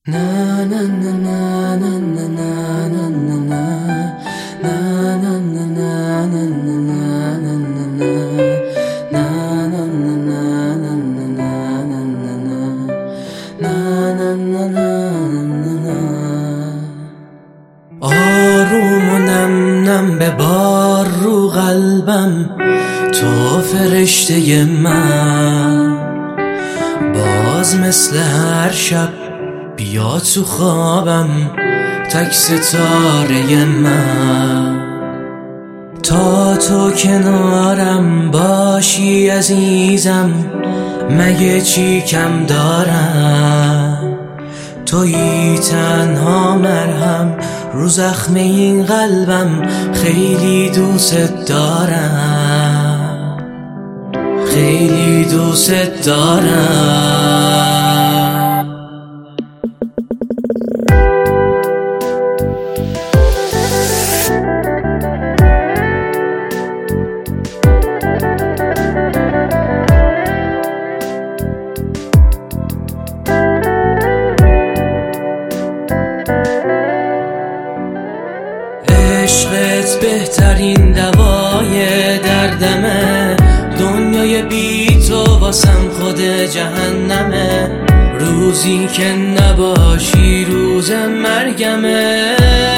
آروم و نم نم به بار رو قلبم، تو فرشته من. باز مثل هر شب بیا تو خوابم، تک ستاره من. تا تو کنارم باشی عزیزم، مگه چی کم دارم؟ تویی تنها مرهم رو زخم این قلبم، خیلی دوست دارم، خیلی دوست دارم. عشقت بهترین دوای دردمه، دنیای بی تو واسم خود جهنمه. روزی که نباشی روز مرگمه.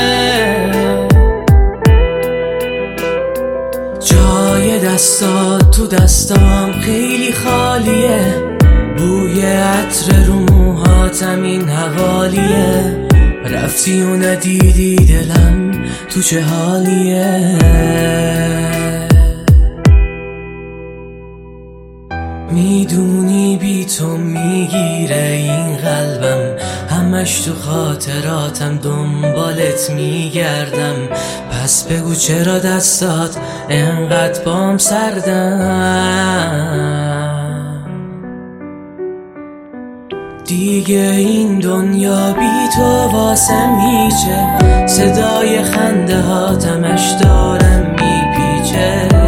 جای دستات تو دستام خیلی خالیه، بوی عطر رو موهاتم این حوالیه. رفتی و ندیدی دلم تو چه حالیه. میدونی بی تو میگیره این قلبم، همش تو خاطراتم دنبالت میگردم. پس بگو چرا دستات انقدر بام سردن؟ دیگه این دنیا بی تو واسم هیچه، صدای خنده هاتمش دارم میپیچه.